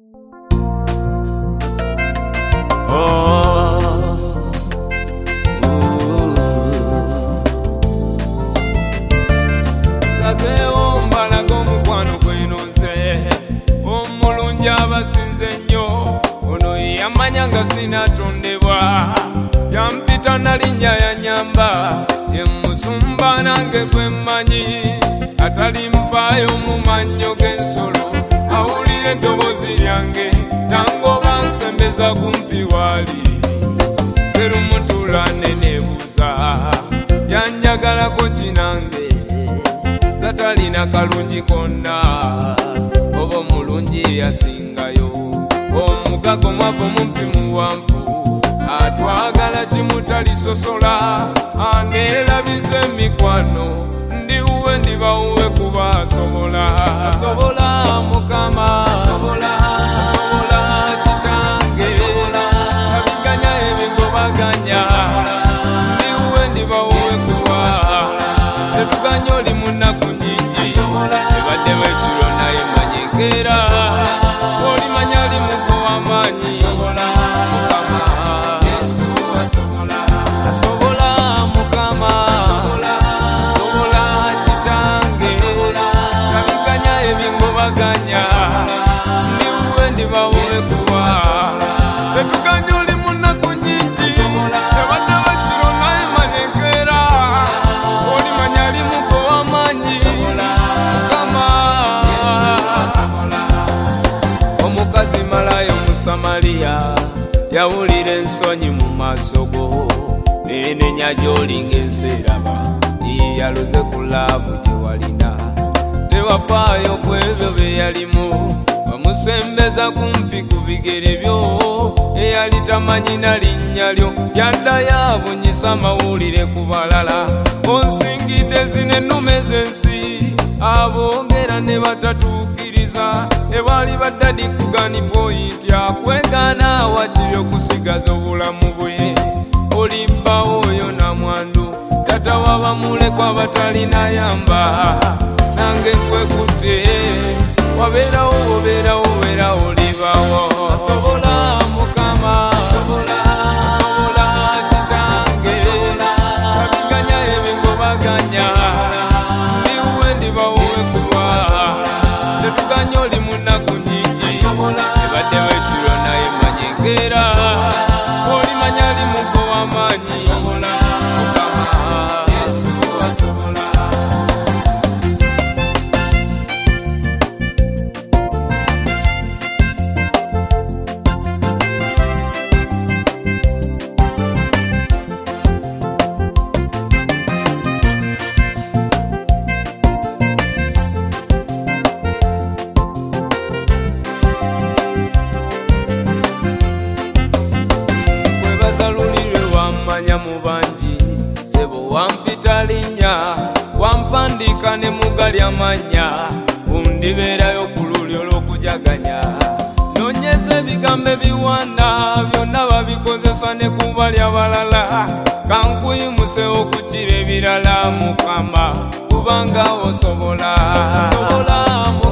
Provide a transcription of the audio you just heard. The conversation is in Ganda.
Sazeewo mbalaga omukwano gw'enonze omulungi abasinze nnyo ono yamanya nga sinatondebwa yampita nalinnya yanyamba ye musumba nange gwe mmanyi atalimpaayo mu mannyo g'ensolo awulira eddoboozi lyange nangoba nsembeza kumpi waali serumutula neneebuuza yanjagalako kinange gatalina kalungi konna oba omulungi yasingayo omugago mwavu mumpi muwanvu atwagala kimutalisosola aneerabiza emikwano ndiwuwe ndibawuwe kuba asobola mukama asobola kitange abiganya ebingobaganya ndiwuwe ndibawuwe kuba tetuganya oli munaku nyingi ebadde wekiro naye manyekeera olimanya ali mugo w'amaanyi asobola mukama asobola kitange abiganya ebingobaganya ndiwuwe ndibawuwe kuba tetuganya oli munaku nyingi ebadde wekiro naye manyekeera olimanya ali mugo w'amaanyi mukama. Omukazi malayo Musamaliya yawulira ensonyi mu maaso go nenenya gy'olinga enseeraba yaluze ku laavu gye walina tewafaayo ku ebyo bye yalimu bamusembeza kumpi ku bigere byo eyali tamanyi na linnya lyo yaddayo abunyisa amawulire ku balala onsingidde zino ennume z'ensi aboogera ne batatuukiriza ne bali baddadi kugani poyinti akwegaana wakiri okusigaza obulamu bwe olimbawo oyo namwandu tata wabamulekwa abatalina yamba nange nkwekutte wabeerawo olibawo asobola mukama asobola kitange abiganya ebingobaganya ndiwuwe ndibawuwe kuba tetuganya oli munaku nyingi ebadde wekiro naye manyekeera olimanya ali mugo w'amaanyi mukama. Manya mu bangi sebo wampita linnya wampandika ne mugali amanya undibeerayo ku lulyo lw'okujaganya nonyeza ebigambo ebiwana byonna babikozesa ne kubali abalala kankuyimuse okukira ebirala mukama kubanga osobola